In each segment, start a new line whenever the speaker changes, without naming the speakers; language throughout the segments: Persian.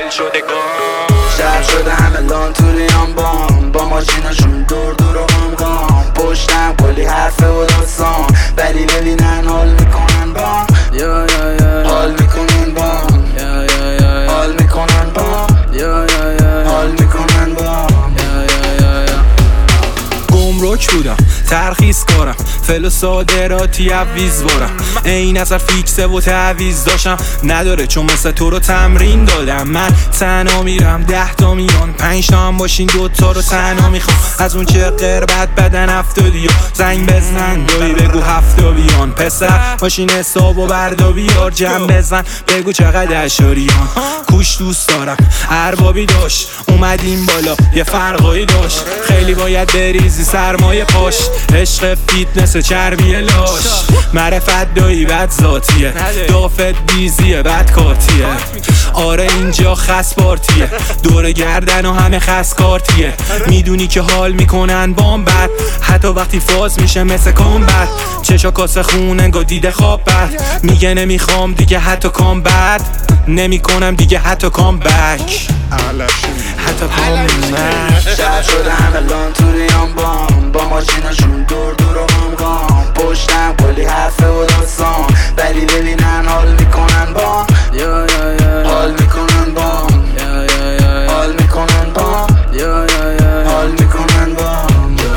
دل شدگان.
شهر شده همه لانتوریان با ماشیناشون دور دور و غمغام. پشتم کلی حرفه و داستان ولی ببینن حال میکنن با حال میکنن با حال میکنن با حال میکنن با.
گمرک بودم ترخیص کارم فلو صادراتی عویز بارم. این اثر فیکسه و تعویز داشتم نداره چون مثل تو رو تمرین دادم. من تنها میرم 10 تا میان 5 تا هم باشین 2 تا رو تنها میخوام. از اون چه قربت بدن 70 زنگ بزن دوی بگو 7 تا بیان. پسر ماشین حساب و بردا بیار جمع بزن بگو چقدر اشاریان. کوش دوست دارم اربابی داشت اومدیم بالا یه فرقایی داشت. خیلی باید بریزی سرمایه پاش. عشق فیتنس چربی لاش. معرفت دایی بد ذاتیه دافت بیزیه بد کاتیه. آره اینجا خس پارتیه دور گردن و همه خس کارتیه. میدونی که حال میکنن بام بد حتی وقتی فاز میشه مثل کامبت. چشا کاسه خون انگار دیده خواب بد. میگه نمیخوام دیگه حتی کام بد نمیکنم دیگه حتی کام بک حتی کام بک.
شهر شده همه لانتوریان با ماشیناشون دور دور و غمغام. پشتم کلی حرفه و داستان ولی ببینن حال میکنن با حال میکنن با حال میکنن با حال میکنن با.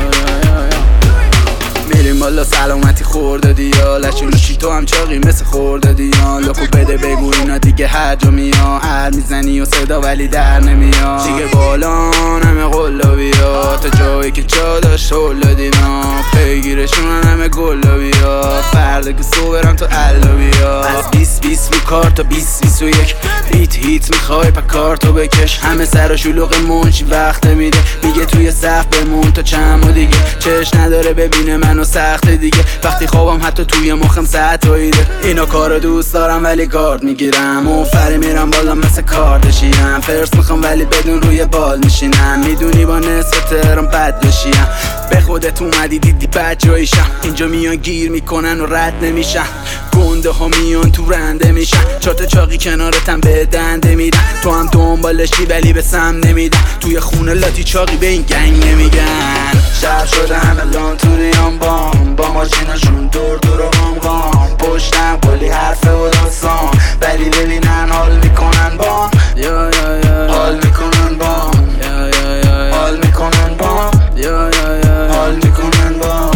میریم بالا سلامتی خوردادی یا لشی تو هم چاقی مثل خوردادی یا. لکو بده بگو اینا دیگه هر جا میان. هر میزنی و صدا ولی در نمیاد. دیگه بالان همه قلابی ها تا جایی که جا داشت هلادی نا. پیگیرشون همه گلابی ها فردا که صبح برم تو علابی ها. از 20 رو کار تا 20-21 هیت میخوای پا کارتو بکش. همه سر و شلوغ منشی وقت میده میگه توی صف بمون تا چند و دیگه. چش نداره ببینه منو سخت دیگه وقتی خوابم حتی توی مخم ساعتاییده. اینا کارو دوست دارم ولی کارت میگیرم و فری میرم بالا مثل کاردشیم. فرست میخوام ولی بدون روی بال میشینم. میدونی با نصف تهران بد بشیم. به خودت اومدی دیدی بد جاییشم. اینجا میان گیر میکنن و رد نمیشن. گنده ها میان تو رنده میشن. چات چاقی کنارتم به دنده میدن. تو هم دنبالشی ولی به سم نمیدن. توی خونه لاتی چاقی به این گنگ نمیگن. شهر شده همه لانتوریان با ماشیناشون دور دور و غمغام. پشتم کلی حرفه و داستان ولی ببینن حال میکنن با حال میکنن با حال میکنن با حال میکنن با.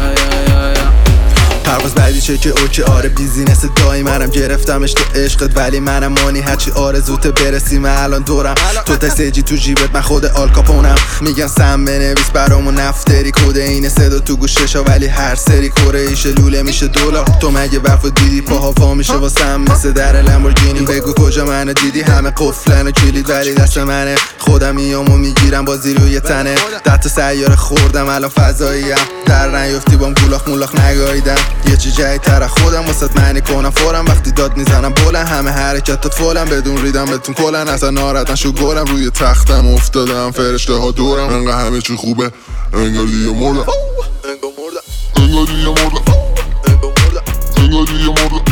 پرواز بعدی چه که اوکی آره بیزینس دایی منم گرفتمش تو عشقت ولی منم مانی هرچی آرزوت برسیم الان دورم. تو تسجی تو جیبت من خود آلکاپونم. میگن سم بنویس برامون نفتری کده اینه صدا تو گوششا ولی هر سری کره ایشه لوله میشه دلار. تو مگه برفو دیدی پاها وا میشه واسم مثل در لامبورگینی. بگو کجا منو دیدی همه قفلن و کلید ولی دست منه. خودم میامو میگیرم بازی روی تنه. 10 تا سیاره خوردم الان فضاییم. در نیفتی بام گولاخ مولاخ نگاییدم. یه چی جای تر خودم واسط معنی کنم فورم. وقتی داد میزنم بلند همه حرکتات فولم. بدون ریدم بهتون کلن اصلا ناراحتن شو گلم. روی تختم افتادم فرشته ها دورم. انقدر همه چی خوبه انگار دیگه مردم انگار دیگه مردم انگار دیگه مردم